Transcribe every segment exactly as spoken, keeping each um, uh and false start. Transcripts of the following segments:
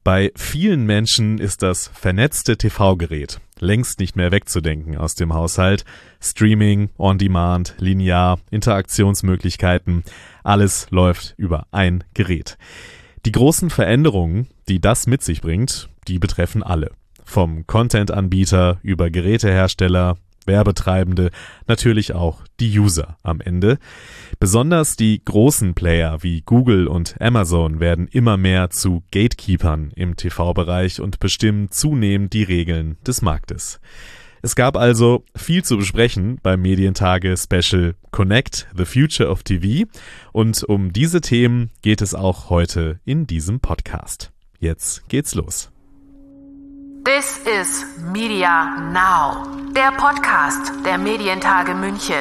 Bei vielen Menschen ist das vernetzte T V-Gerät längst nicht mehr wegzudenken aus dem Haushalt. Streaming, On-Demand, linear, Interaktionsmöglichkeiten, alles läuft über ein Gerät. Die großen Veränderungen, die das mit sich bringt, die betreffen alle. Vom Content-Anbieter über Gerätehersteller, Werbetreibende, natürlich auch die User am Ende. Besonders die großen Player wie Google und Amazon werden immer mehr zu Gatekeepern im T V-Bereich und bestimmen zunehmend die Regeln des Marktes. Es gab also viel zu besprechen beim Medientage-Special Connect, the Future of T V, und um diese Themen geht es auch heute in diesem Podcast. Jetzt geht's los. This is Media Now, der Podcast der Medientage München.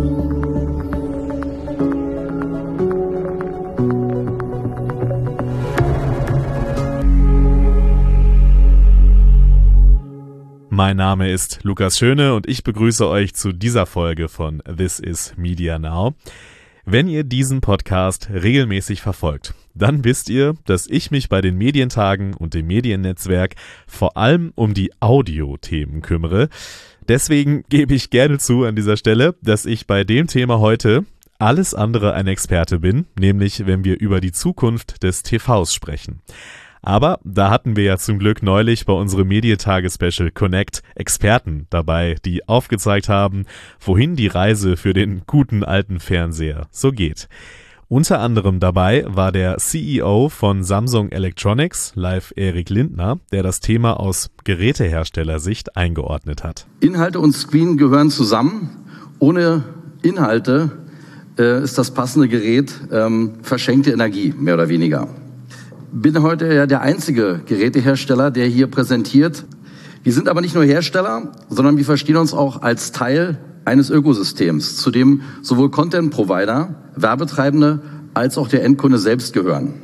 Mein Name ist Lukas Schöne und ich begrüße euch zu dieser Folge von This is Media Now. Wenn ihr diesen Podcast regelmäßig verfolgt, dann wisst ihr, dass ich mich bei den Medientagen und dem Mediennetzwerk vor allem um die Audio-Themen kümmere. Deswegen gebe ich gerne zu an dieser Stelle, dass ich bei dem Thema heute alles andere ein Experte bin, nämlich wenn wir über die Zukunft des T Vs sprechen. Aber da hatten wir ja zum Glück neulich bei unserem Medientage-Special Connect Experten dabei, die aufgezeigt haben, wohin die Reise für den guten alten Fernseher so geht. Unter anderem dabei war der C E O von Samsung Electronics, Live Erik Lindner, der das Thema aus Geräteherstellersicht eingeordnet hat. Inhalte und Screen gehören zusammen. Ohne Inhalte äh, ist das passende Gerät ähm, verschenkte Energie, mehr oder weniger. Bin heute ja der einzige Gerätehersteller, der hier präsentiert. Wir sind aber nicht nur Hersteller, sondern wir verstehen uns auch als Teil eines Ökosystems, zu dem sowohl Content-Provider, Werbetreibende als auch der Endkunde selbst gehören.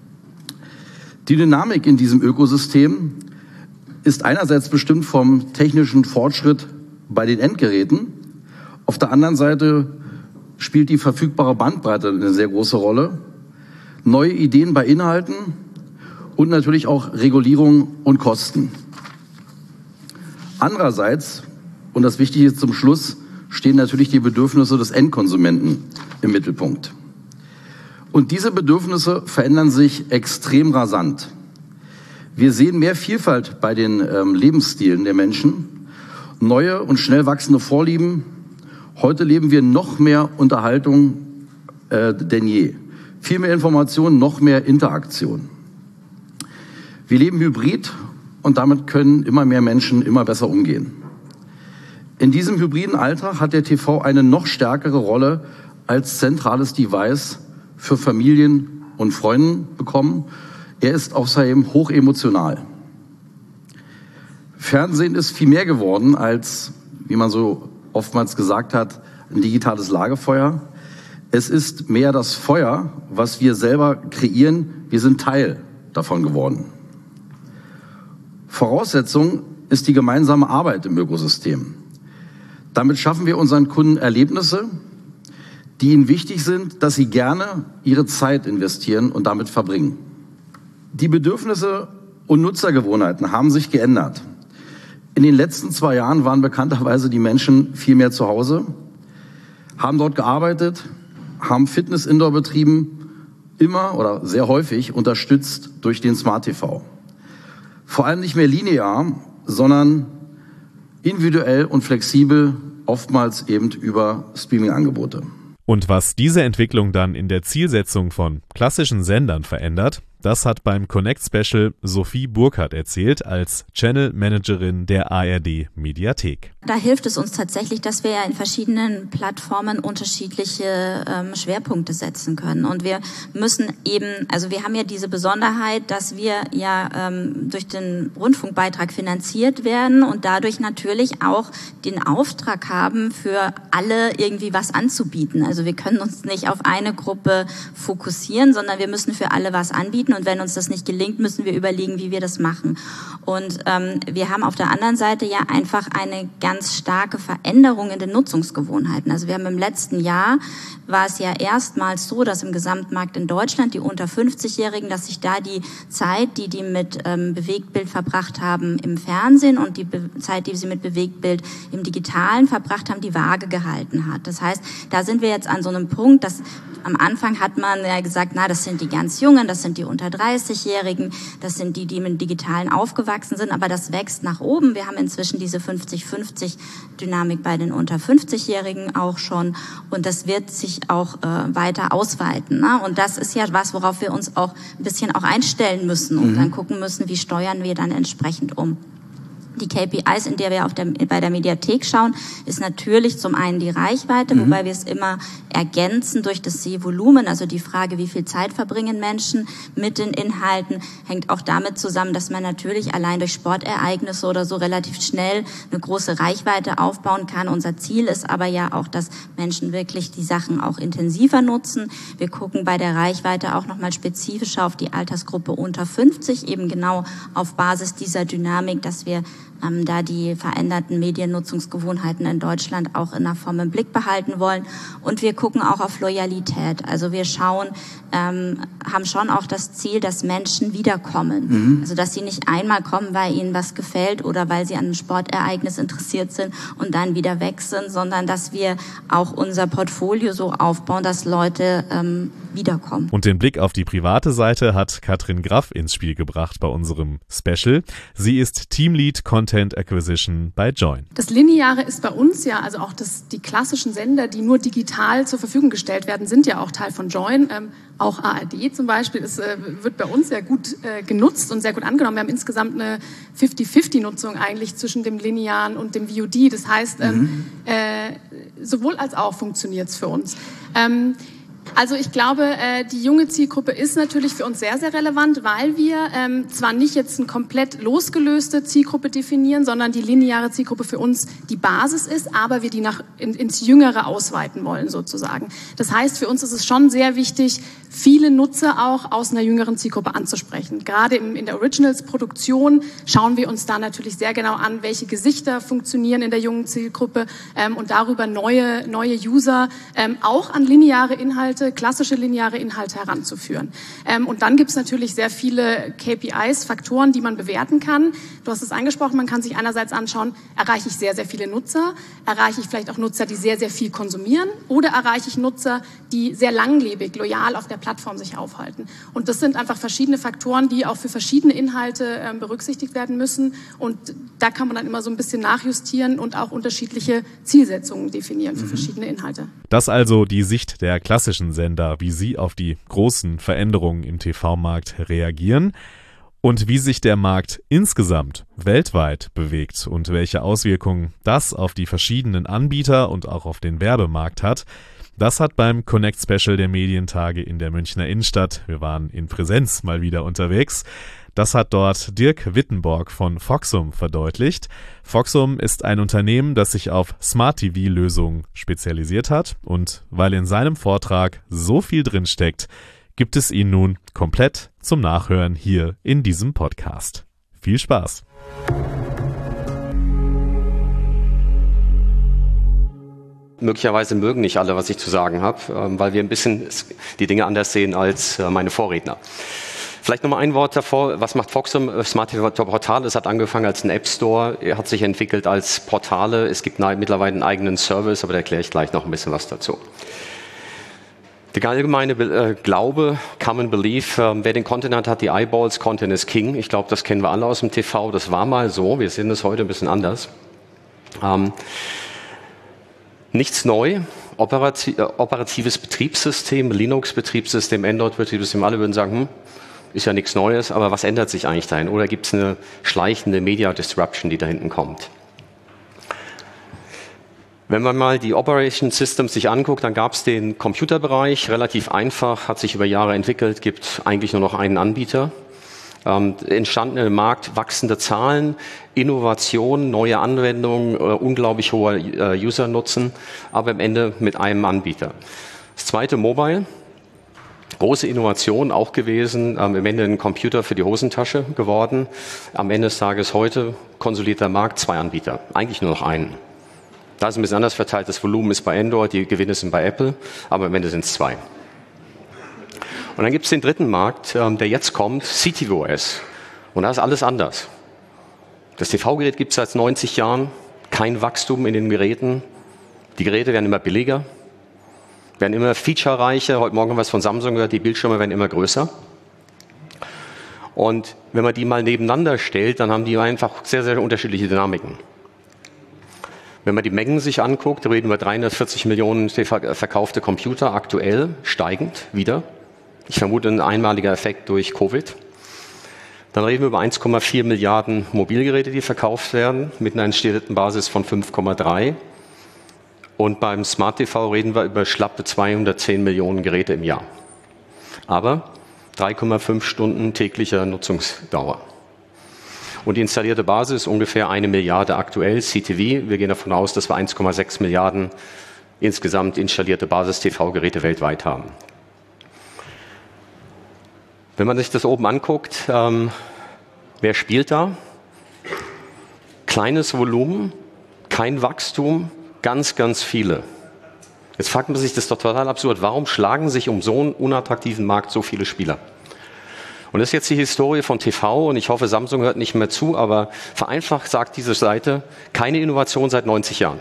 Die Dynamik in diesem Ökosystem ist einerseits bestimmt vom technischen Fortschritt bei den Endgeräten. Auf der anderen Seite spielt die verfügbare Bandbreite eine sehr große Rolle. Neue Ideen bei Inhalten und natürlich auch Regulierung und Kosten. Andererseits, und das Wichtige zum Schluss, stehen natürlich die Bedürfnisse des Endkonsumenten im Mittelpunkt. Und diese Bedürfnisse verändern sich extrem rasant. Wir sehen mehr Vielfalt bei den ähm, Lebensstilen der Menschen, neue und schnell wachsende Vorlieben. Heute leben wir noch mehr Unterhaltung äh, denn je. Viel mehr Information, noch mehr Interaktion. Wir leben hybrid und damit können immer mehr Menschen immer besser umgehen. In diesem hybriden Alltag hat der T V eine noch stärkere Rolle als zentrales Device für Familien und Freunde bekommen. Er ist außerdem hochemotional. Fernsehen ist viel mehr geworden als, wie man so oftmals gesagt hat, ein digitales Lagerfeuer. Es ist mehr das Feuer, was wir selber kreieren. Wir sind Teil davon geworden. Voraussetzung ist die gemeinsame Arbeit im Ökosystem. Damit schaffen wir unseren Kunden Erlebnisse, die ihnen wichtig sind, dass sie gerne ihre Zeit investieren und damit verbringen. Die Bedürfnisse und Nutzergewohnheiten haben sich geändert. In den letzten zwei Jahren waren bekannterweise die Menschen viel mehr zu Hause, haben dort gearbeitet, haben Fitness Indoor betrieben, immer oder sehr häufig unterstützt durch den Smart T V. Vor allem nicht mehr linear, sondern individuell und flexibel, oftmals eben über Streaming-Angebote. Und was diese Entwicklung dann in der Zielsetzung von klassischen Sendern verändert, das hat beim Connect Special Sophie Burkhardt erzählt als Channel Managerin der A R D Mediathek. Da hilft es uns tatsächlich, dass wir ja in verschiedenen Plattformen unterschiedliche ähm, Schwerpunkte setzen können. Und wir müssen eben, also wir haben ja diese Besonderheit, dass wir ja ähm, durch den Rundfunkbeitrag finanziert werden und dadurch natürlich auch den Auftrag haben, für alle irgendwie was anzubieten. Also wir können uns nicht auf eine Gruppe fokussieren, sondern wir müssen für alle was anbieten. erreichen. Und wenn uns das nicht gelingt, müssen wir überlegen, wie wir das machen. Und ähm, wir haben auf der anderen Seite ja einfach eine ganz starke Veränderung in den Nutzungsgewohnheiten. Also wir haben im letzten Jahr, war es ja erstmals so, dass im Gesamtmarkt in Deutschland die unter fünfzigjährigen, dass sich da die Zeit, die die mit ähm, Bewegtbild verbracht haben im Fernsehen und die Be- Zeit, die sie mit Bewegtbild im Digitalen verbracht haben, die Waage gehalten hat. Das heißt, da sind wir jetzt an so einem Punkt, dass am Anfang hat man ja gesagt, na, das sind die ganz Jungen, das sind die unter dreißigjährigen, das sind die, die mit Digitalen aufgewachsen sind, aber das wächst nach oben. Wir haben inzwischen diese fünfzig fünfzig Dynamik bei den unter fünfzigjährigen auch schon und das wird sich auch äh, weiter ausweiten. Ne? Und das ist ja was, worauf wir uns auch ein bisschen auch einstellen müssen und mhm. dann gucken müssen, wie steuern wir dann entsprechend um. Die K P Is, in der wir auf der, bei der Mediathek schauen, ist natürlich zum einen die Reichweite, mhm. wobei wir es immer ergänzen durch das Sehvolumen. Also die Frage, wie viel Zeit verbringen Menschen mit den Inhalten, hängt auch damit zusammen, dass man natürlich allein durch Sportereignisse oder so relativ schnell eine große Reichweite aufbauen kann. Unser Ziel ist aber ja auch, dass Menschen wirklich die Sachen auch intensiver nutzen. Wir gucken bei der Reichweite auch nochmal spezifischer auf die Altersgruppe unter fünfzig, eben genau auf Basis dieser Dynamik, dass wir ähm, da die veränderten Mediennutzungsgewohnheiten in Deutschland auch in einer Form im Blick behalten wollen. Und wir gucken auch auf Loyalität. Also wir schauen, ähm, haben schon auch das Ziel, dass Menschen wiederkommen. Mhm. Also dass sie nicht einmal kommen, weil ihnen was gefällt oder weil sie an einem Sportereignis interessiert sind und dann wieder weg sind, sondern dass wir auch unser Portfolio so aufbauen, dass Leute ähm, wiederkommen. Und den Blick auf die private Seite hat Katrin Graff ins Spiel gebracht bei unserem Special. Sie ist Teamlead Content Acquisition bei Joyn. Das Lineare ist bei uns ja, also auch das, die klassischen Sender, die nur digital zur Verfügung gestellt werden, sind ja auch Teil von Joyn. Ähm, auch A R D zum Beispiel ist, äh, wird bei uns sehr gut äh, genutzt und sehr gut angenommen. Wir haben insgesamt eine fifty fifty Nutzung eigentlich zwischen dem Linearen und dem V O D. Das heißt, ähm, mhm. äh, sowohl als auch funktioniert es für uns. Ähm, Also ich glaube, äh, die junge Zielgruppe ist natürlich für uns sehr, sehr relevant, weil wir ähm, zwar nicht jetzt eine komplett losgelöste Zielgruppe definieren, sondern die lineare Zielgruppe für uns die Basis ist, aber wir die nach in, ins Jüngere ausweiten wollen sozusagen. Das heißt, für uns ist es schon sehr wichtig, viele Nutzer auch aus einer jüngeren Zielgruppe anzusprechen. Gerade im, in der Originals-Produktion schauen wir uns da natürlich sehr genau an, welche Gesichter funktionieren in der jungen Zielgruppe ähm, und darüber neue, neue User ähm, auch an lineare Inhalte, klassische lineare Inhalte heranzuführen. Ähm, und dann gibt es natürlich sehr viele K P Is, Faktoren, die man bewerten kann. Du hast es angesprochen, man kann sich einerseits anschauen, erreiche ich sehr, sehr viele Nutzer, erreiche ich vielleicht auch Nutzer, die sehr, sehr viel konsumieren oder erreiche ich Nutzer, die sehr langlebig, loyal auf der Plattform sich aufhalten. Und das sind einfach verschiedene Faktoren, die auch für verschiedene Inhalte ähm, berücksichtigt werden müssen. Und da kann man dann immer so ein bisschen nachjustieren und auch unterschiedliche Zielsetzungen definieren für mhm. verschiedene Inhalte. Das also die Sicht der klassischen Sender, wie sie auf die großen Veränderungen im T V-Markt reagieren und wie sich der Markt insgesamt weltweit bewegt und welche Auswirkungen das auf die verschiedenen Anbieter und auch auf den Werbemarkt hat. Das hat beim Connect Special der Medientage in der Münchner Innenstadt, wir waren in Präsenz mal wieder unterwegs, das hat dort Dirk Wittenborg von Foxum verdeutlicht. Foxum ist ein Unternehmen, das sich auf Smart-T V-Lösungen spezialisiert hat und weil in seinem Vortrag so viel drinsteckt, gibt es ihn nun komplett zum Nachhören hier in diesem Podcast. Viel Spaß! Möglicherweise mögen nicht alle, was ich zu sagen habe, weil wir ein bisschen die Dinge anders sehen als meine Vorredner. Vielleicht nochmal ein Wort davor, was macht Foxum? Smart-T V-Portal, es hat angefangen als ein App-Store, hat sich entwickelt als Portale, es gibt mittlerweile einen eigenen Service, aber da erkläre ich gleich noch ein bisschen was dazu. Der allgemeine äh, Glaube, Common Belief, äh, wer den Content hat, hat die Eyeballs, Content ist King. Ich glaube, das kennen wir alle aus dem T V, das war mal so, wir sehen das heute ein bisschen anders. Ähm, nichts neu. Operati- äh, operatives Betriebssystem, Linux-Betriebssystem, Android-Betriebssystem, alle würden sagen, hm, ist ja nichts Neues, aber was ändert sich eigentlich dahin? Oder gibt es eine schleichende Media-Disruption, die da hinten kommt? Wenn man mal die Operation Systems sich anguckt, dann gab es den Computerbereich, relativ einfach, hat sich über Jahre entwickelt, gibt eigentlich nur noch einen Anbieter. Ähm, entstanden im Markt wachsende Zahlen, Innovation, neue Anwendungen, äh, unglaublich hoher äh, User-Nutzen, aber am Ende mit einem Anbieter. Das zweite Mobile. Große Innovation auch gewesen, ähm, am Ende ein Computer für die Hosentasche geworden. Am Ende des Tages heute konsolidierter Markt, zwei Anbieter, eigentlich nur noch einen. Da ist ein bisschen anders verteilt, das Volumen ist bei Android, die Gewinne sind bei Apple, aber am Ende sind es zwei. Und dann gibt es den dritten Markt, ähm, der jetzt kommt, C T V O S. Und da ist alles anders. Das T V-Gerät gibt es seit neunzig Jahren, kein Wachstum in den Geräten. Die Geräte werden immer billiger, werden immer featurereicher. Heute Morgen haben wir es von Samsung gehört, die Bildschirme werden immer größer. Und wenn man die mal nebeneinander stellt, dann haben die einfach sehr, sehr unterschiedliche Dynamiken. Wenn man die Mengen sich anguckt, reden wir dreihundertvierzig Millionen verkaufte Computer, aktuell steigend wieder. Ich vermute ein einmaliger Effekt durch Covid. Dann reden wir über eins Komma vier Milliarden Mobilgeräte, die verkauft werden, mit einer installierten Basis von fünf Komma drei. Und beim Smart T V reden wir über schlappe zweihundertzehn Millionen Geräte im Jahr. Aber drei Komma fünf Stunden täglicher Nutzungsdauer. Und die installierte Basis ist ungefähr eine Milliarde aktuell, C T V. Wir gehen davon aus, dass wir eins Komma sechs Milliarden insgesamt installierte Basis-T V-Geräte weltweit haben. Wenn man sich das oben anguckt, ähm, wer spielt da? Kleines Volumen, kein Wachstum, ganz, ganz viele. Jetzt fragt man sich, das ist doch total absurd. Warum schlagen sich um so einen unattraktiven Markt so viele Spieler? Und das ist jetzt die Historie von T V und ich hoffe, Samsung hört nicht mehr zu, aber vereinfacht sagt diese Seite, keine Innovation seit neunzig Jahren.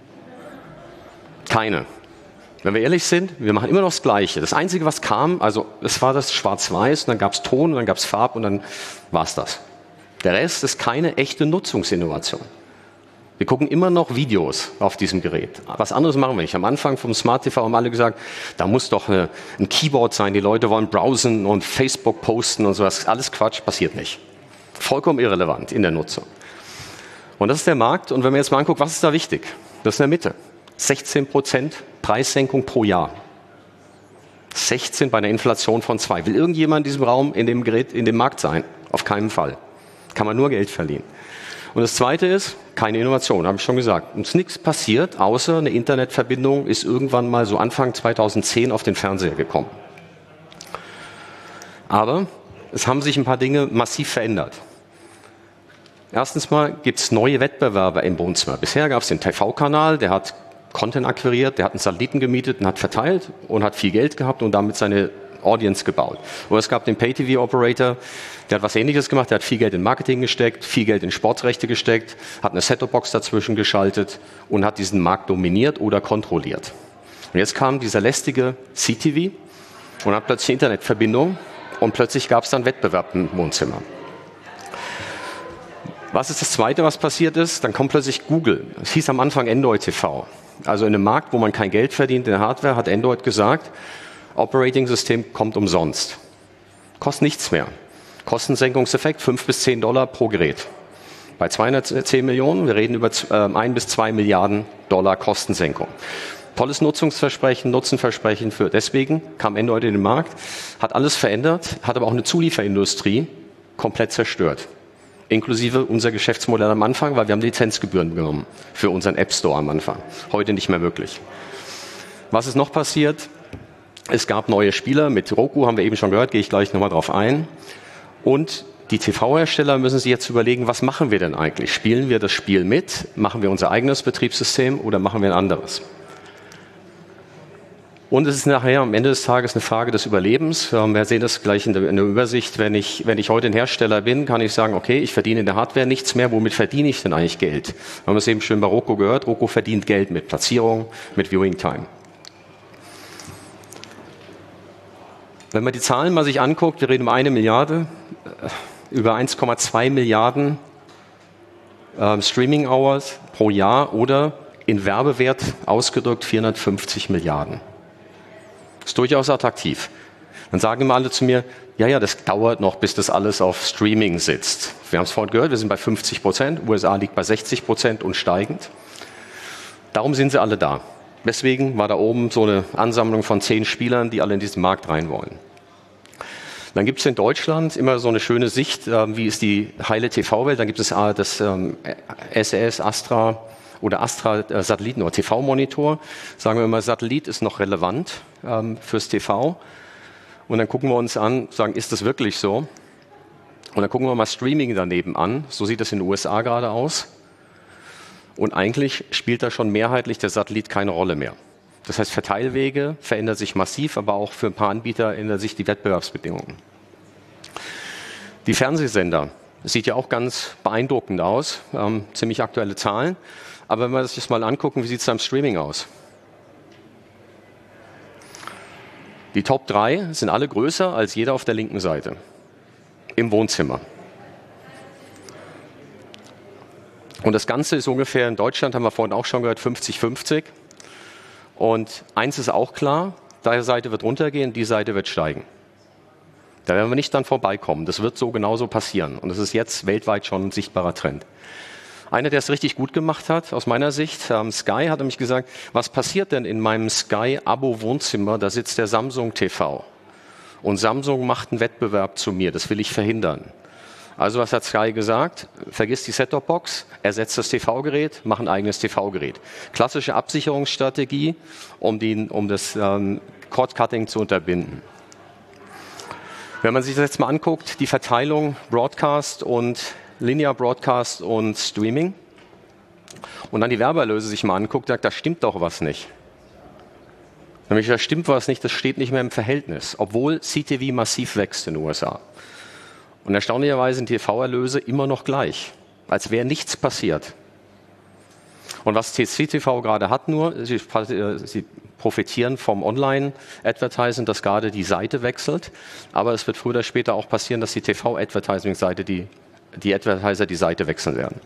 Keine. Wenn wir ehrlich sind, wir machen immer noch das Gleiche. Das Einzige, was kam, also es war das Schwarz-Weiß, und dann gab es Ton, und dann gab es Farb und dann war es das. Der Rest ist keine echte Nutzungsinnovation. Wir gucken immer noch Videos auf diesem Gerät. Was anderes machen wir nicht. Am Anfang vom Smart T V haben alle gesagt, da muss doch eine, ein Keyboard sein, die Leute wollen browsen und Facebook posten und sowas. Alles Quatsch, passiert nicht. Vollkommen irrelevant in der Nutzung. Und das ist der Markt. Und wenn man jetzt mal anguckt, was ist da wichtig? Das ist in der Mitte. sechzehn Prozent Preissenkung pro Jahr. sechzehn bei einer Inflation von zwei. Will irgendjemand in diesem Raum, in dem Gerät, in dem Markt sein? Auf keinen Fall. Kann man nur Geld verlieren. Und das Zweite ist, keine Innovation, habe ich schon gesagt. Uns ist nichts passiert, außer eine Internetverbindung ist irgendwann mal so Anfang zweitausendzehn auf den Fernseher gekommen. Aber es haben sich ein paar Dinge massiv verändert. Erstens mal gibt es neue Wettbewerber im Wohnzimmer. Bisher gab es den T V-Kanal, der hat Content akquiriert, der hat einen Satelliten gemietet und hat verteilt und hat viel Geld gehabt und damit seine Audience gebaut. Oder es gab den Pay-T V-Operator, der hat was Ähnliches gemacht, der hat viel Geld in Marketing gesteckt, viel Geld in Sportrechte gesteckt, hat eine Set-Top-Box dazwischen geschaltet und hat diesen Markt dominiert oder kontrolliert. Und jetzt kam dieser lästige C T V und hat plötzlich eine Internetverbindung und plötzlich gab es dann Wettbewerb im Wohnzimmer. Was ist das Zweite, was passiert ist? Dann kommt plötzlich Google. Es hieß am Anfang Android T V. Also in einem Markt, wo man kein Geld verdient in der Hardware, hat Android gesagt, Operating-System kommt umsonst. Kostet nichts mehr. Kostensenkungseffekt fünf bis zehn Dollar pro Gerät. Bei zweihundertzehn Millionen, wir reden über ein bis zwei Milliarden Dollar Kostensenkung. Tolles Nutzungsversprechen, Nutzenversprechen für. Deswegen kam Android in den Markt, hat alles verändert, hat aber auch eine Zulieferindustrie komplett zerstört. Inklusive unser Geschäftsmodell am Anfang, weil wir haben Lizenzgebühren genommen für unseren App Store am Anfang. Heute nicht mehr möglich. Was ist noch passiert? Es gab neue Spieler. Mit Roku haben wir eben schon gehört, gehe ich gleich nochmal drauf ein. Und die T V-Hersteller müssen sich jetzt überlegen, was machen wir denn eigentlich? Spielen wir das Spiel mit? Machen wir unser eigenes Betriebssystem oder machen wir ein anderes? Und es ist nachher am Ende des Tages eine Frage des Überlebens. Wir sehen das gleich in der, in der Übersicht. Wenn ich, wenn ich heute ein Hersteller bin, kann ich sagen, okay, ich verdiene in der Hardware nichts mehr. Womit verdiene ich denn eigentlich Geld? Wir haben es eben schön bei Roku gehört. Roku verdient Geld mit Platzierung, mit Viewing Time. Wenn man die Zahlen mal sich anguckt, wir reden um eine Milliarde, über eins Komma zwei Milliarden äh, Streaming Hours pro Jahr oder in Werbewert ausgedrückt vierhundertfünfzig Milliarden. Das ist durchaus attraktiv. Dann sagen immer alle zu mir, ja, ja, das dauert noch, bis das alles auf Streaming sitzt. Wir haben es vorhin gehört, wir sind bei fünfzig Prozent, U S A liegt bei sechzig Prozent und steigend. Darum sind sie alle da. Deswegen war da oben so eine Ansammlung von zehn Spielern, die alle in diesen Markt rein wollen. Dann gibt es in Deutschland immer so eine schöne Sicht, äh, wie ist die heile T V-Welt. Dann gibt es äh, das ähm, S E S, Astra oder Astra äh, Satelliten- oder T V-Monitor. Sagen wir mal, Satellit ist noch relevant ähm, fürs T V. Und dann gucken wir uns an, sagen, ist das wirklich so? Und dann gucken wir mal Streaming daneben an. So sieht das in den U S A gerade aus. Und eigentlich spielt da schon mehrheitlich der Satellit keine Rolle mehr. Das heißt, Verteilwege verändern sich massiv, aber auch für ein paar Anbieter ändern sich die Wettbewerbsbedingungen. Die Fernsehsender, das sieht ja auch ganz beeindruckend aus, ähm, ziemlich aktuelle Zahlen. Aber wenn wir das jetzt mal angucken, wie sieht es da im Streaming aus? Die Top drei sind alle größer als jeder auf der linken Seite. Im Wohnzimmer. Und das Ganze ist ungefähr in Deutschland, haben wir vorhin auch schon gehört, fünfzig fünfzig. Und eins ist auch klar, die Seite wird runtergehen, die Seite wird steigen. Da werden wir nicht dann vorbeikommen. Das wird so genauso passieren. Und das ist jetzt weltweit schon ein sichtbarer Trend. Einer, der es richtig gut gemacht hat, aus meiner Sicht, ähm, Sky, hat nämlich gesagt, was passiert denn in meinem Sky-Abo-Wohnzimmer? Da sitzt der Samsung T V. Und Samsung macht einen Wettbewerb zu mir. Das will ich verhindern. Also was hat Sky gesagt? Vergiss die Set-Top-Box, ersetzt das T V-Gerät, mach ein eigenes T V-Gerät. Klassische Absicherungsstrategie, um, die, um das ähm, Cord-Cutting zu unterbinden. Wenn man sich das jetzt mal anguckt, die Verteilung Broadcast und Linear Broadcast und Streaming und dann die Werbeerlöse sich mal anguckt, sagt, da stimmt doch was nicht. Nämlich, da stimmt was nicht, das steht nicht mehr im Verhältnis, obwohl C T V massiv wächst in den U S A. Und erstaunlicherweise sind T V-Erlöse immer noch gleich, als wäre nichts passiert. Und was C T V gerade hat nur, sie, sie profitieren vom Online-Advertising, dass gerade die Seite wechselt. Aber es wird früher oder später auch passieren, dass die T V-Advertising-Seite, die, die Advertiser die Seite wechseln werden.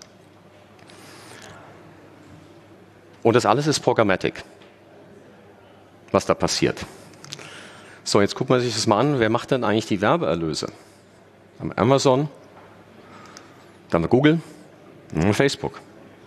Und das alles ist Programmatic, was da passiert. So, jetzt guckt man sich das mal an. Wer macht denn eigentlich die Werbeerlöse? Da haben wir Amazon, da haben wir Google und Facebook.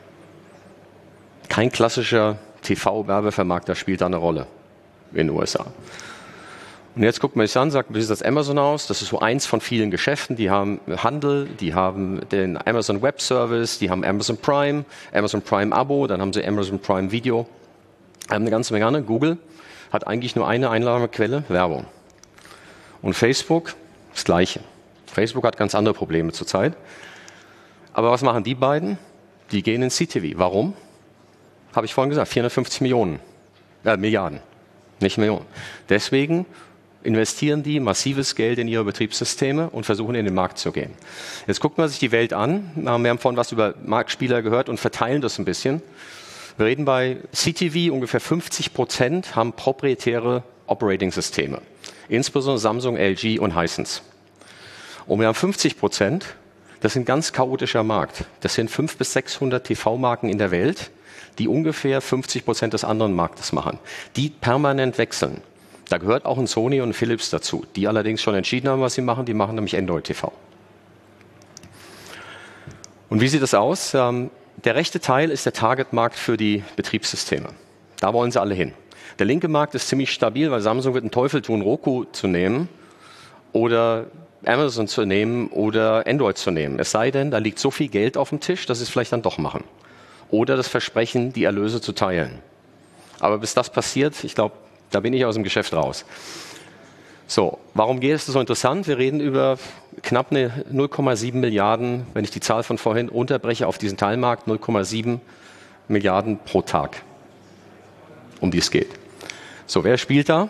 Kein klassischer T V-Werbevermarkter spielt da eine Rolle in den U S A. Und jetzt guckt man sich an, sagt, wie sieht das Amazon aus? Das ist so eins von vielen Geschäften. Die haben Handel, die haben den Amazon Web Service, die haben Amazon Prime, Amazon Prime Abo, dann haben sie Amazon Prime Video. Haben eine ganze Menge an. Google hat eigentlich nur eine Einnahmequelle, Werbung. Und Facebook, das Gleiche. Facebook hat ganz andere Probleme zurzeit. Aber was machen die beiden? Die gehen in C T V. Warum? Habe ich vorhin gesagt, vierhundertfünfzig Millionen, äh, Milliarden, nicht Millionen. Deswegen investieren die massives Geld in ihre Betriebssysteme und versuchen in den Markt zu gehen. Jetzt guckt man sich die Welt an. Wir haben vorhin was über Marktspieler gehört und verteilen das ein bisschen. Wir reden bei C T V, ungefähr fünfzig Prozent haben proprietäre Operating-Systeme. Insbesondere Samsung, L G und Hisense. Und wir haben fünfzig Prozent, das ist ein ganz chaotischer Markt. Das sind fünfhundert bis sechshundert T V-Marken in der Welt, die ungefähr fünfzig Prozent des anderen Marktes machen, die permanent wechseln. Da gehört auch ein Sony und ein Philips dazu, die allerdings schon entschieden haben, was sie machen. Die machen nämlich Android-T V. Und wie sieht das aus? Ähm, der rechte Teil ist der Target-Markt für die Betriebssysteme. Da wollen sie alle hin. Der linke Markt ist ziemlich stabil, weil Samsung wird einen Teufel tun, Roku zu nehmen oder Amazon zu nehmen oder Android zu nehmen. Es sei denn, da liegt so viel Geld auf dem Tisch, dass sie es vielleicht dann doch machen. Oder das Versprechen, die Erlöse zu teilen. Aber bis das passiert, ich glaube, da bin ich aus dem Geschäft raus. So, warum geht es so interessant? Wir reden über knapp eine null Komma sieben Milliarden, wenn ich die Zahl von vorhin unterbreche auf diesen Teilmarkt, null Komma sieben Milliarden pro Tag, um die es geht. So, wer spielt da?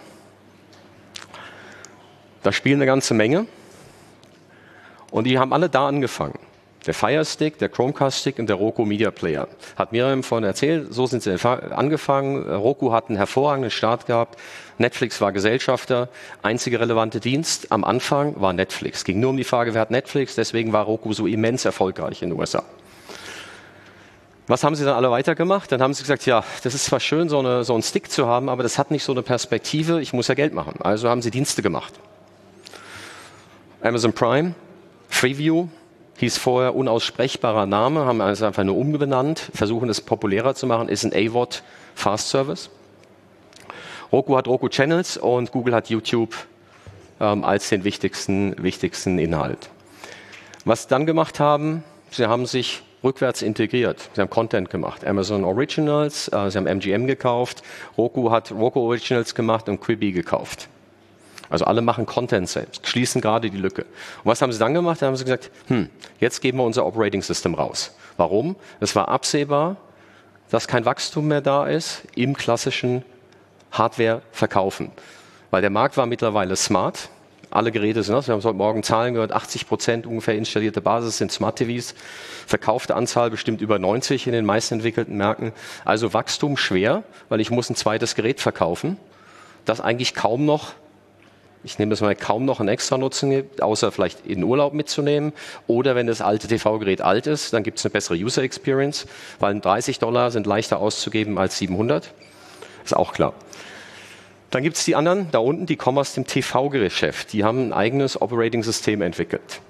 Da spielen eine ganze Menge. Und die haben alle da angefangen. Der Fire Stick, der Chromecast Stick und der Roku Media Player. Hat Miriam vorhin erzählt, so sind sie angefangen. Roku hat einen hervorragenden Start gehabt. Netflix war Gesellschafter. Einzige relevante Dienst am Anfang war Netflix. Es ging nur um die Frage, wer hat Netflix, deswegen war Roku so immens erfolgreich in den U S A. Was haben sie dann alle weitergemacht? Dann haben sie gesagt, ja, das ist zwar schön, so, eine, so einen Stick zu haben, aber das hat nicht so eine Perspektive, ich muss ja Geld machen. Also haben sie Dienste gemacht. Amazon Prime, Freeview, hieß vorher unaussprechbarer Name, haben also einfach nur umbenannt, versuchen es populärer zu machen, ist ein A V O D Fast Service. Roku hat Roku Channels und Google hat YouTube ähm, als den wichtigsten, wichtigsten Inhalt. Was sie dann gemacht haben, sie haben sich rückwärts integriert. Sie haben Content gemacht, Amazon Originals, äh, sie haben M G M gekauft, Roku hat Roku Originals gemacht und Quibi gekauft. Also alle machen Content selbst, schließen gerade die Lücke. Und was haben sie dann gemacht? Da haben sie gesagt, hm, jetzt geben wir unser Operating System raus. Warum? Es war absehbar, dass kein Wachstum mehr da ist im klassischen Hardware-Verkaufen. Weil der Markt war mittlerweile smart. Alle Geräte sind das. Wir haben heute Morgen Zahlen gehört, achtzig Prozent ungefähr installierte Basis sind Smart-T Vs. Verkaufte Anzahl bestimmt über neunzig in den meisten entwickelten Märkten. Also Wachstum schwer, weil ich muss ein zweites Gerät verkaufen, das eigentlich kaum noch, ich nehme das mal, kaum noch einen extra Nutzen gibt, außer vielleicht in Urlaub mitzunehmen. Oder wenn das alte T V-Gerät alt ist, dann gibt es eine bessere User Experience, weil dreißig Dollar sind leichter auszugeben als siebenhundert. Ist auch klar. Dann gibt es die anderen, da unten, die kommen aus dem T V-Geschäft. Die haben ein eigenes Operating-System entwickelt.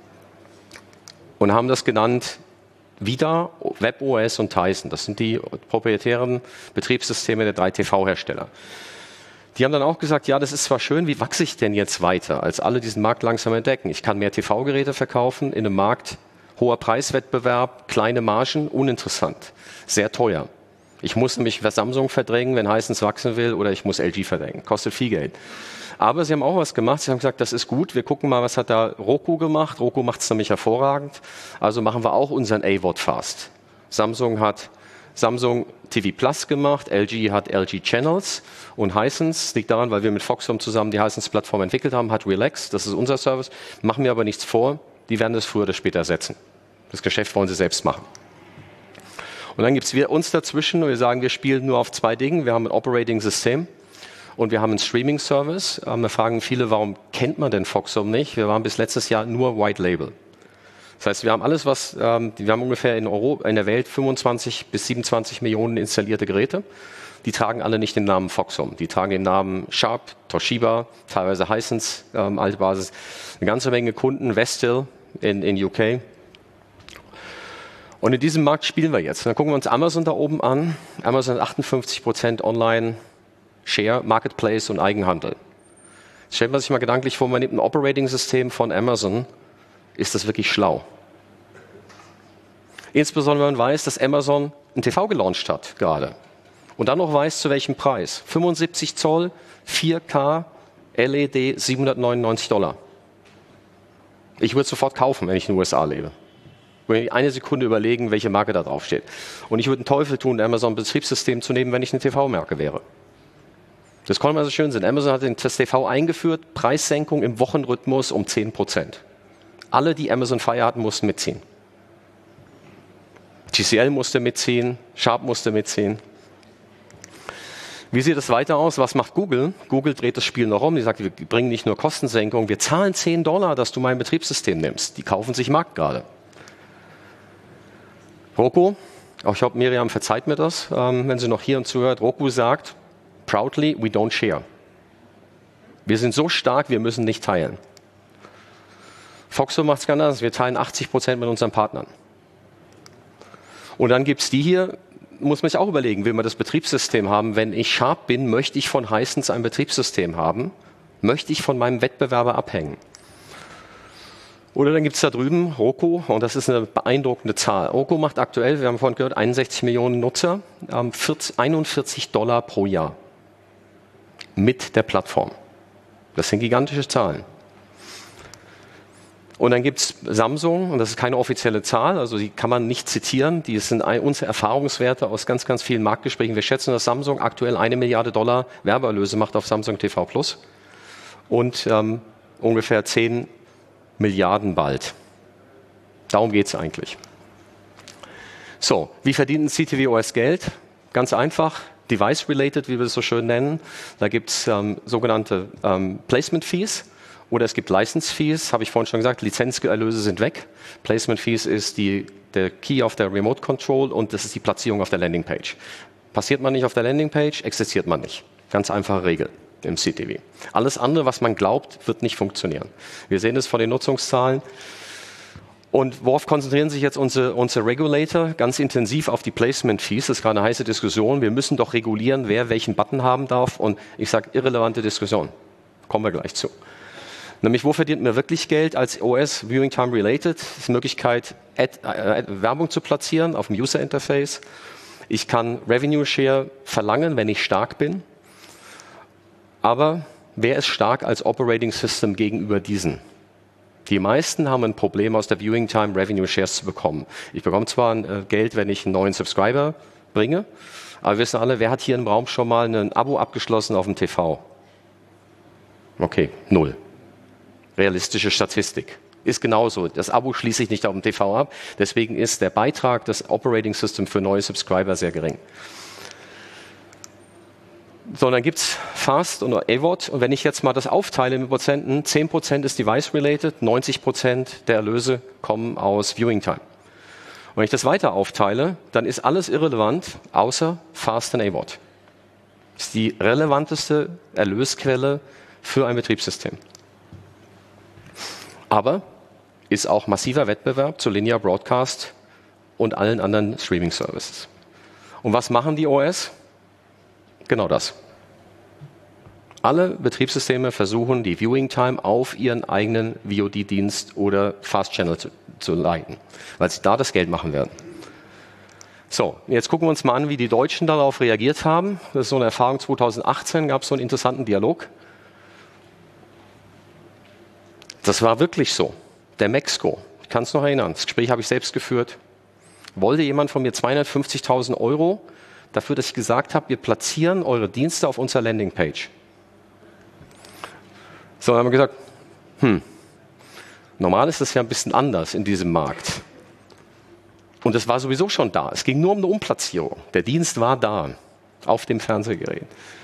Und haben das genannt VIDAA, WebOS und Tyson. Das sind die proprietären Betriebssysteme der drei T V-Hersteller. Die haben dann auch gesagt, ja, das ist zwar schön, wie wachse ich denn jetzt weiter, als alle diesen Markt langsam entdecken? Ich kann mehr T V-Geräte verkaufen in einem Markt, hoher Preiswettbewerb, kleine Margen, uninteressant, sehr teuer. Ich muss nämlich Samsung verdrängen, wenn Hisense wachsen will, oder ich muss L G verdrängen. Kostet viel Geld. Aber sie haben auch was gemacht. Sie haben gesagt, das ist gut. Wir gucken mal, was hat da Roku gemacht. Roku macht es nämlich hervorragend. Also machen wir auch unseren A V O D fast. Samsung hat Samsung T V Plus gemacht. L G hat L G Channels. Und Hisense, liegt daran, weil wir mit Foxhome zusammen die Hisense-Plattform entwickelt haben, hat Relax. Das ist unser Service. Machen wir aber nichts vor. Die werden das früher oder später ersetzen. Das Geschäft wollen sie selbst machen. Und dann gibt es uns dazwischen und wir sagen, wir spielen nur auf zwei Dingen. Wir haben ein Operating-System und wir haben einen Streaming-Service. Ähm, da fragen viele, warum kennt man denn Foxhome nicht? Wir waren bis letztes Jahr nur White Label. Das heißt, wir haben alles, was, ähm, wir haben ungefähr in, Europa, in der Welt fünfundzwanzig bis siebenundzwanzig Millionen installierte Geräte. Die tragen alle nicht den Namen Foxhome. Die tragen den Namen Sharp, Toshiba, teilweise Hisense, ähm, alte Basis. Eine ganze Menge Kunden, Vestel in, in U K. Und in diesem Markt spielen wir jetzt. Dann gucken wir uns Amazon da oben an. Amazon hat achtundfünfzig Prozent Online-Share, Marketplace und Eigenhandel. Jetzt stellt man sich mal gedanklich vor, man nimmt ein Operating-System von Amazon. Ist das wirklich schlau? Insbesondere wenn man weiß, dass Amazon ein T V gelauncht hat gerade. Und dann noch weiß, zu welchem Preis. fünfundsiebzig Zoll, vier K, L E D, siebenhundertneunundneunzig Dollar. Ich würde es sofort kaufen, wenn ich in den U S A lebe. Wenn ich eine Sekunde überlegen, welche Marke da drauf steht. Und ich würde einen Teufel tun, Amazon Betriebssystem zu nehmen, wenn ich eine T V-Marke wäre. Das konnte mal so schön sein. Amazon hat das T V eingeführt, Preissenkung im Wochenrhythmus um zehn Prozent. Alle, die Amazon Fire hatten, mussten mitziehen. T C L musste mitziehen, Sharp musste mitziehen. Wie sieht es weiter aus? Was macht Google? Google dreht das Spiel noch um. Die sagt, wir bringen nicht nur Kostensenkung, wir zahlen zehn Dollar, dass du mein Betriebssystem nimmst. Die kaufen sich Markt gerade. Roku, auch ich hoffe, Miriam verzeiht mir das, ähm, wenn sie noch hier und zuhört. Roku sagt, proudly, we don't share. Wir sind so stark, wir müssen nicht teilen. Foxhome macht es ganz anders. Wir teilen achtzig Prozent mit unseren Partnern. Und dann gibt es die hier, muss man sich auch überlegen, will man das Betriebssystem haben? Wenn ich Sharp bin, möchte ich von Hisense ein Betriebssystem haben? Möchte ich von meinem Wettbewerber abhängen? Oder dann gibt es da drüben Roku, und das ist eine beeindruckende Zahl. Roku macht aktuell, wir haben vorhin gehört, einundsechzig Millionen Nutzer, einundvierzig Dollar pro Jahr mit der Plattform. Das sind gigantische Zahlen. Und dann gibt es Samsung, und das ist keine offizielle Zahl, also die kann man nicht zitieren, die sind unsere Erfahrungswerte aus ganz, ganz vielen Marktgesprächen. Wir schätzen, dass Samsung aktuell eine Milliarde Dollar Werbeerlöse macht auf Samsung T V Plus und ähm, ungefähr zehn Milliarden bald. Darum geht es eigentlich. So, wie verdient ein C T V O S Geld? Ganz einfach, Device-related, wie wir es so schön nennen. Da gibt es ähm, sogenannte ähm, Placement-Fees oder es gibt License-Fees, habe ich vorhin schon gesagt, Lizenzerlöse sind weg. Placement-Fees ist die, der Key auf der Remote-Control und das ist die Platzierung auf der Landing-Page. Passiert man nicht auf der Landing-Page, existiert man nicht. Ganz einfache Regel im C T V. Alles andere, was man glaubt, wird nicht funktionieren. Wir sehen es von den Nutzungszahlen. Und worauf konzentrieren sich jetzt unsere, unsere Regulator? Ganz intensiv auf die Placement-Fees. Das ist gerade eine heiße Diskussion. Wir müssen doch regulieren, wer welchen Button haben darf. Und ich sage, irrelevante Diskussion. Kommen wir gleich zu. Nämlich, wo verdient man wirklich Geld als O S Viewing Time Related? Das ist die Möglichkeit, Ad, äh, Werbung zu platzieren auf dem User Interface. Ich kann Revenue Share verlangen, wenn ich stark bin. Aber wer ist stark als Operating System gegenüber diesen? Die meisten haben ein Problem, aus der Viewing Time Revenue Shares zu bekommen. Ich bekomme zwar äh, Geld, wenn ich einen neuen Subscriber bringe, aber wir wissen alle, wer hat hier im Raum schon mal ein Abo abgeschlossen auf dem T V? Okay, null. Realistische Statistik. Ist genauso. Das Abo schließe ich nicht auf dem T V ab. Deswegen ist der Beitrag des Operating System für neue Subscriber sehr gering. So, dann gibt es Fast und A V O D. Und wenn ich jetzt mal das aufteile mit Prozenten, zehn Prozent ist Device-related, neunzig Prozent der Erlöse kommen aus Viewing Time. Und wenn ich das weiter aufteile, dann ist alles irrelevant, außer Fast und A V O D. Das ist die relevanteste Erlösquelle für ein Betriebssystem. Aber ist auch massiver Wettbewerb zu Linear Broadcast und allen anderen Streaming-Services. Und was machen die O S? Genau das. Alle Betriebssysteme versuchen, die Viewing Time auf ihren eigenen V O D-Dienst oder Fast Channel zu, zu leiten, weil sie da das Geld machen werden. So, jetzt gucken wir uns mal an, wie die Deutschen darauf reagiert haben. Das ist so eine Erfahrung. zweitausendachtzehn gab es so einen interessanten Dialog. Das war wirklich so. Der Mexco, ich kann es noch erinnern, das Gespräch habe ich selbst geführt, wollte jemand von mir zweihundertfünfzigtausend Euro dafür, dass ich gesagt habe, wir platzieren eure Dienste auf unserer Landingpage. So, dann haben wir gesagt, hm, normal ist das ja ein bisschen anders in diesem Markt. Und es war sowieso schon da. Es ging nur um eine Umplatzierung. Der Dienst war da, auf dem Fernsehgerät.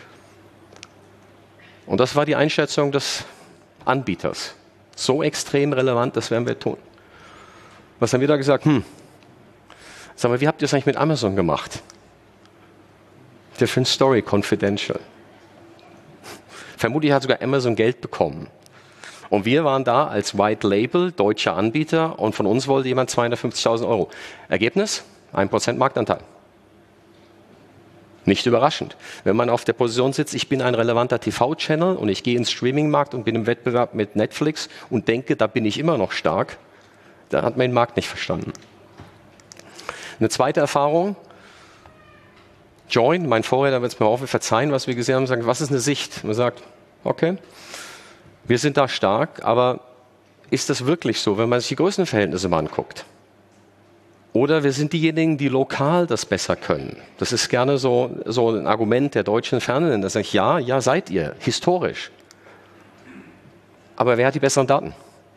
Und das war die Einschätzung des Anbieters. So extrem relevant, das werden wir tun. Was haben wir da gesagt? Hm, sag mal, wie habt ihr es eigentlich mit Amazon gemacht? Different Story, confidential. Vermutlich hat sogar Amazon Geld bekommen. Und wir waren da als White Label, deutscher Anbieter, und von uns wollte jemand zweihundertfünfzigtausend Euro. Ergebnis? ein Prozent Marktanteil. Nicht überraschend. Wenn man auf der Position sitzt, ich bin ein relevanter T V-Channel und ich gehe ins Streaming-Markt und bin im Wettbewerb mit Netflix und denke, da bin ich immer noch stark, dann hat man den Markt nicht verstanden. Eine zweite Erfahrung, Join, mein Vorredner wird es mir auch verzeihen, was wir gesehen haben, sagt, was ist eine Sicht? Man sagt, okay, wir sind da stark, aber ist das wirklich so, wenn man sich die Größenverhältnisse mal anguckt? Oder wir sind diejenigen, die lokal das besser können. Das ist gerne so, so ein Argument der deutschen Fernsehen. Da sage ich, ja, ja, seid ihr, historisch. Aber wer hat die besseren Daten?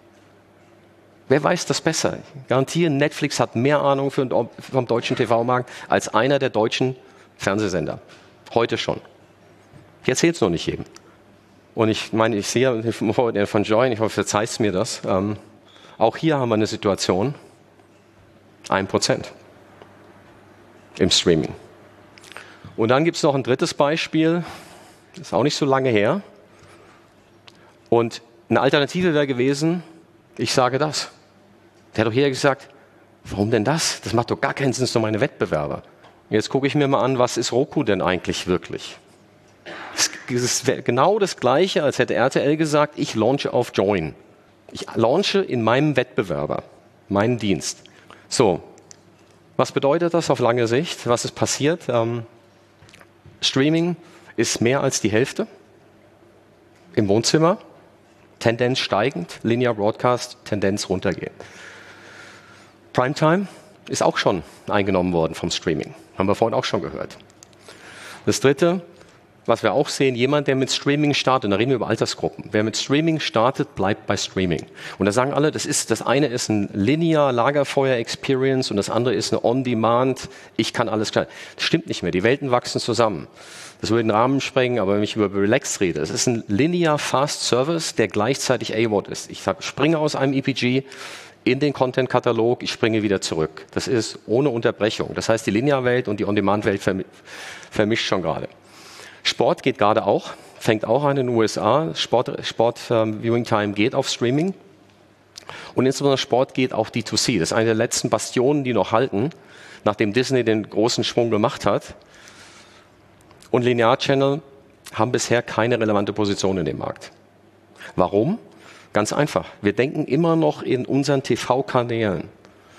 Wer weiß das besser? Ich garantiere, Netflix hat mehr Ahnung für, vom deutschen T V-Markt als einer der deutschen Fernsehsender. Heute schon. Ich erzähle es noch nicht jedem. Und ich meine, ich sehe von Join, ich hoffe, verzeiht mir das. Ähm, auch hier haben wir eine Situation, ein Prozent im Streaming. Und dann gibt es noch ein drittes Beispiel, das ist auch nicht so lange her. Und eine Alternative wäre gewesen, ich sage das. Der hat doch hier gesagt, warum denn das? Das macht doch gar keinen Sinn, das sind doch meine Wettbewerber. Jetzt gucke ich mir mal an, was ist Roku denn eigentlich wirklich? Es ist genau das Gleiche, als hätte R T L gesagt, ich launche auf Join. Ich launche in meinem Wettbewerber, meinen Dienst. So, was bedeutet das auf lange Sicht? Was ist passiert? Ähm, Streaming ist mehr als die Hälfte im Wohnzimmer, Tendenz steigend, Linear Broadcast, Tendenz runtergehen. Primetime ist auch schon eingenommen worden vom Streaming, haben wir vorhin auch schon gehört. Das Dritte, was wir auch sehen, jemand, der mit Streaming startet, da reden wir über Altersgruppen, wer mit Streaming startet, bleibt bei Streaming. Und da sagen alle, das ist, das eine ist ein Linear Lagerfeuer Experience und das andere ist eine On-Demand, ich kann alles klar. Das stimmt nicht mehr, die Welten wachsen zusammen. Das würde den Rahmen sprengen, aber wenn ich über Relax rede, es ist ein Linear Fast Service, der gleichzeitig A V O D ist. Ich springe aus einem E P G in den Content-Katalog, ich springe wieder zurück. Das ist ohne Unterbrechung. Das heißt, die Linear-Welt und die On-Demand-Welt vermischt schon gerade. Sport geht gerade auch, fängt auch an in den U S A. Sport, Sport ähm, Viewing Time geht auf Streaming. Und insbesondere Sport geht auch D zwei C. Das ist eine der letzten Bastionen, die noch halten, nachdem Disney den großen Schwung gemacht hat. Und Linear-Channel haben bisher keine relevante Position in dem Markt. Warum? Ganz einfach. Wir denken immer noch in unseren T V-Kanälen.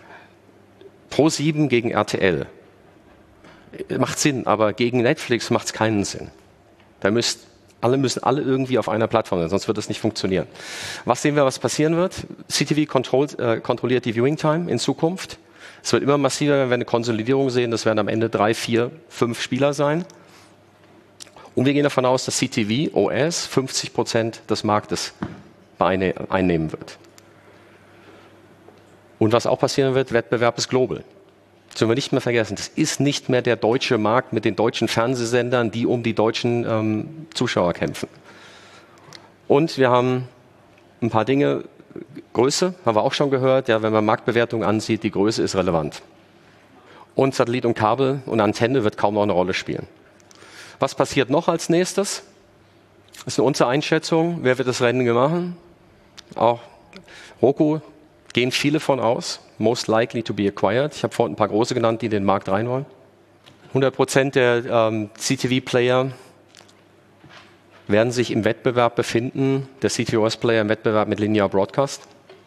Pro sieben gegen R T L. Macht Sinn, aber gegen Netflix macht es keinen Sinn. Da müsst Alle müssen alle irgendwie auf einer Plattform sein, sonst wird das nicht funktionieren. Was sehen wir, was passieren wird? C T V kontrolliert, äh, kontrolliert die Viewing Time in Zukunft. Es wird immer massiver, wenn wir eine Konsolidierung sehen. Das werden am Ende drei, vier, fünf Spieler sein. Und wir gehen davon aus, dass C T V, O S, fünfzig Prozent des Marktes einnehmen wird. Und was auch passieren wird, Wettbewerb ist global. Das sollen wir nicht mehr vergessen. Das ist nicht mehr der deutsche Markt mit den deutschen Fernsehsendern, die um die deutschen ähm, Zuschauer kämpfen. Und wir haben ein paar Dinge. Größe, haben wir auch schon gehört. Ja, wenn man Marktbewertung ansieht, die Größe ist relevant. Und Satellit und Kabel und Antenne wird kaum noch eine Rolle spielen. Was passiert noch als nächstes? Das ist unsere Einschätzung. Wer wird das Rennen machen? Auch Roku, gehen viele von aus. Most likely to be acquired. Ich habe vorhin ein paar große genannt, die in den Markt rein wollen. hundert Prozent der ähm, C T V-Player werden sich im Wettbewerb befinden, der C T O S-Player im Wettbewerb mit Linear Broadcast.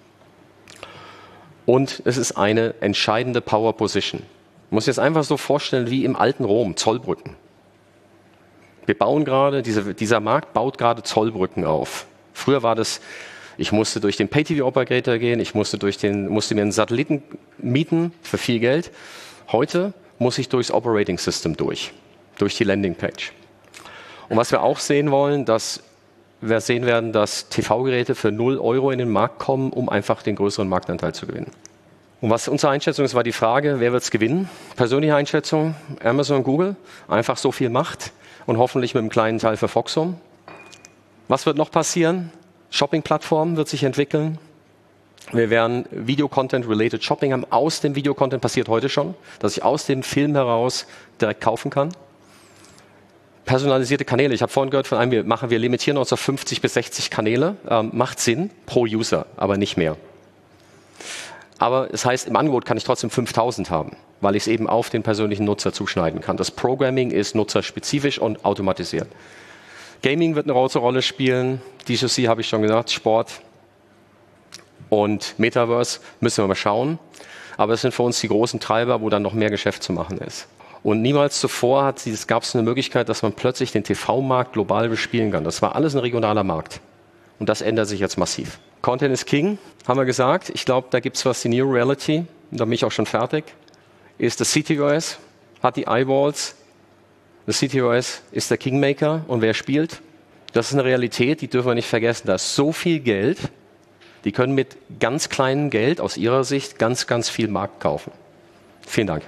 Und es ist eine entscheidende Power Position. Man muss sich das einfach so vorstellen wie im alten Rom, Zollbrücken. Wir bauen gerade, diese, dieser Markt baut gerade Zollbrücken auf. Früher war das, ich musste durch den Pay-T V-Operator gehen, ich musste, durch den, musste mir einen Satelliten mieten für viel Geld. Heute muss ich durchs Operating System durch, durch die Landingpage. Und was wir auch sehen wollen, dass wir sehen werden, dass T V-Geräte für null Euro in den Markt kommen, um einfach den größeren Marktanteil zu gewinnen. Und was unsere Einschätzung ist, war die Frage, wer wird es gewinnen? Persönliche Einschätzung, Amazon, Google, einfach so viel Macht und hoffentlich mit einem kleinen Teil für Foxhome. Was wird noch passieren? Shopping-Plattformen wird sich entwickeln. Wir werden Video-Content-related Shopping haben. Aus dem Video-Content passiert heute schon, dass ich aus dem Film heraus direkt kaufen kann. Personalisierte Kanäle. Ich habe vorhin gehört von einem, wir machen, wir limitieren uns auf fünfzig bis sechzig Kanäle. Ähm, macht Sinn pro User, aber nicht mehr. Aber es heißt, im Angebot kann ich trotzdem fünftausend haben, weil ich es eben auf den persönlichen Nutzer zuschneiden kann. Das Programming ist nutzerspezifisch und automatisiert. Gaming wird eine große Rolle spielen. D zwei C habe ich schon gesagt, Sport und Metaverse müssen wir mal schauen. Aber es sind für uns die großen Treiber, wo dann noch mehr Geschäft zu machen ist. Und niemals zuvor hat es, gab es eine Möglichkeit, dass man plötzlich den T V-Markt global bespielen kann. Das war alles ein regionaler Markt. Und das ändert sich jetzt massiv. Content is King, haben wir gesagt. Ich glaube, da gibt es was, die New Reality, da bin ich auch schon fertig, ist das C T O S, hat die Eyeballs. Das C T O S ist der Kingmaker. Und wer spielt? Das ist eine Realität, die dürfen wir nicht vergessen. Da ist so viel Geld, die können mit ganz kleinem Geld aus ihrer Sicht ganz, ganz viel Markt kaufen. Vielen Dank.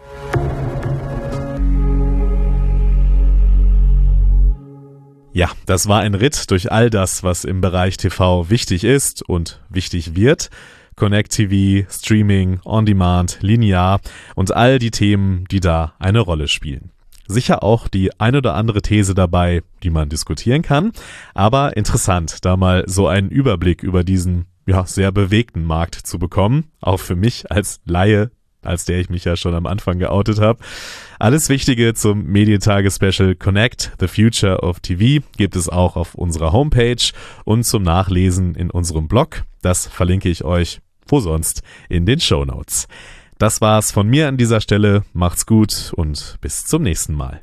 Ja, das war ein Ritt durch all das, was im Bereich T V wichtig ist und wichtig wird. Connect T V, Streaming, On-Demand, Linear und all die Themen, die da eine Rolle spielen. Sicher auch die ein oder andere These dabei, die man diskutieren kann, aber interessant, da mal so einen Überblick über diesen ja sehr bewegten Markt zu bekommen, auch für mich als Laie, als der ich mich ja schon am Anfang geoutet habe. Alles Wichtige zum Medientage-Special Connect, the Future of T V gibt es auch auf unserer Homepage und zum Nachlesen in unserem Blog. Das verlinke ich euch, wo sonst, in den Shownotes. Das war's von mir an dieser Stelle. Macht's gut und bis zum nächsten Mal.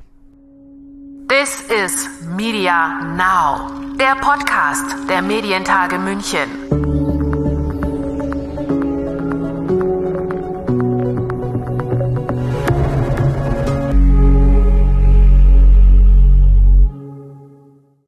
This is Media Now, der Podcast der Medientage München.